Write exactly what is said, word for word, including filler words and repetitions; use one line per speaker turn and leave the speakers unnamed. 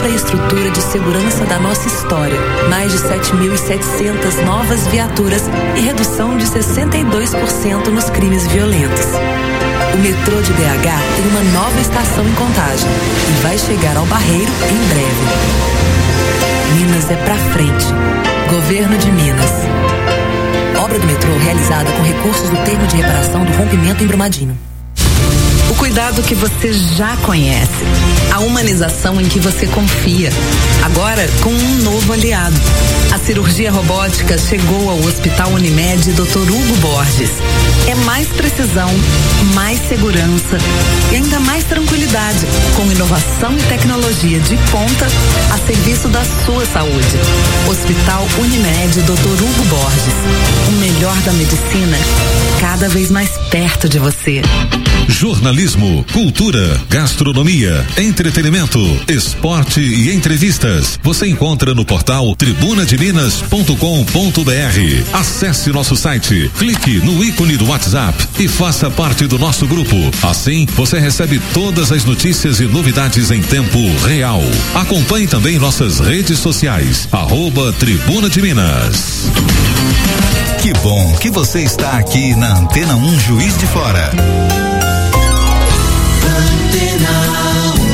Infraestrutura de segurança da nossa história. Mais de sete mil e setecentas novas viaturas e redução de sessenta e dois por cento nos crimes violentos. O metrô de B H tem uma nova estação em Contagem e vai chegar ao Barreiro em breve. Minas é pra frente. Governo de Minas. Obra do metrô realizada com recursos do termo de reparação do rompimento em Brumadinho.
O cuidado que você já conhece. A humanização em que você confia. Agora com um novo aliado. A cirurgia robótica chegou ao Hospital Unimed doutor Hugo Borges. É mais precisão, mais segurança e ainda mais tranquilidade, com inovação e tecnologia de ponta a serviço da sua saúde. Hospital Unimed doutor Hugo Borges. O melhor da medicina, cada vez mais perto de você.
Jornalismo, cultura, gastronomia, entretenimento, esporte e entrevistas. Você encontra no portal tribuna de minas ponto com ponto br. Acesse nosso site, clique no ícone do WhatsApp e faça parte do nosso grupo. Assim, você recebe todas as notícias e novidades em tempo real. Acompanhe também nossas redes sociais, arroba Tribuna de Minas.
Que bom que você está aqui na Antena um Juiz de Fora.
Antena um.